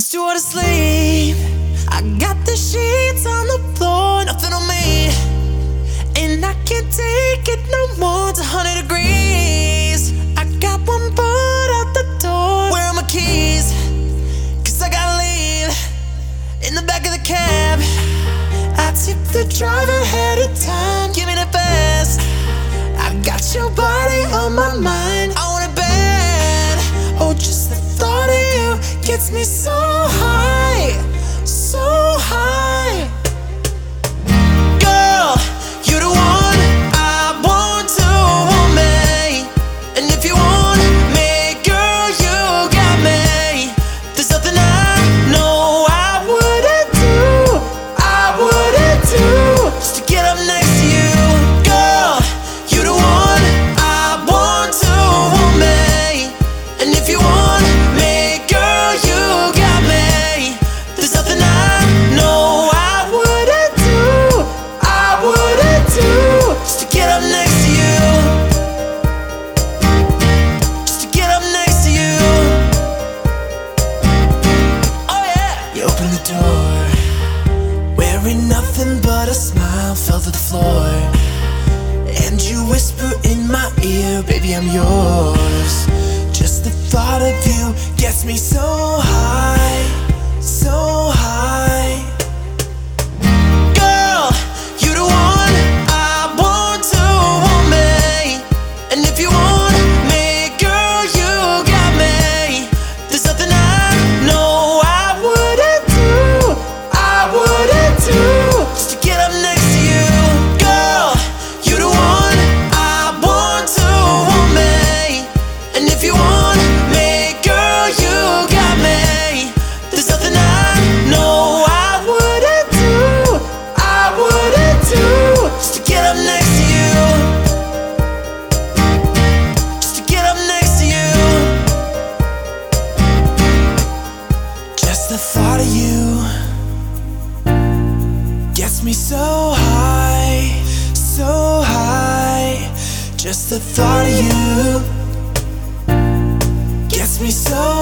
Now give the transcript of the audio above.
Put you to sleep. I got the sheets on the floor, nothing on me, and I can't take it no more. It's 100 degrees. I got one foot out the door. Where are my keys? 'Cause I gotta leave in the back of the cab. I tip the driver ahead of time. Give me the fast. I got your body on my mind. I want it bad. Oh, just the thought of you gets me so high, so high. Girl, you're the one I want to want me. And if you want me, girl, you got me. There's nothing I know I wouldn't do just to get up next to you. Girl, you're the one I want to want me. And if you want me, girl, you got me. There's nothing I know I wouldn't do just to get up next to you. Just to get up next to you. Oh yeah. You open the door, wearing nothing but a smile, fell to the floor, and you whisper in my ear, baby, I'm yours. Just the thought of you gets me so high, so high. Girl, you're the one I want to want me. And if you want me, girl, you got me. There's nothing I know I wouldn't do just to get up next to you. Girl, you're the one I want to want me. And if you want me, girl, you got me. There's nothing I know I wouldn't do just to get up next to you. Just to get up next to you. Just the thought of you gets me so high, so high. Just the thought of you gets me so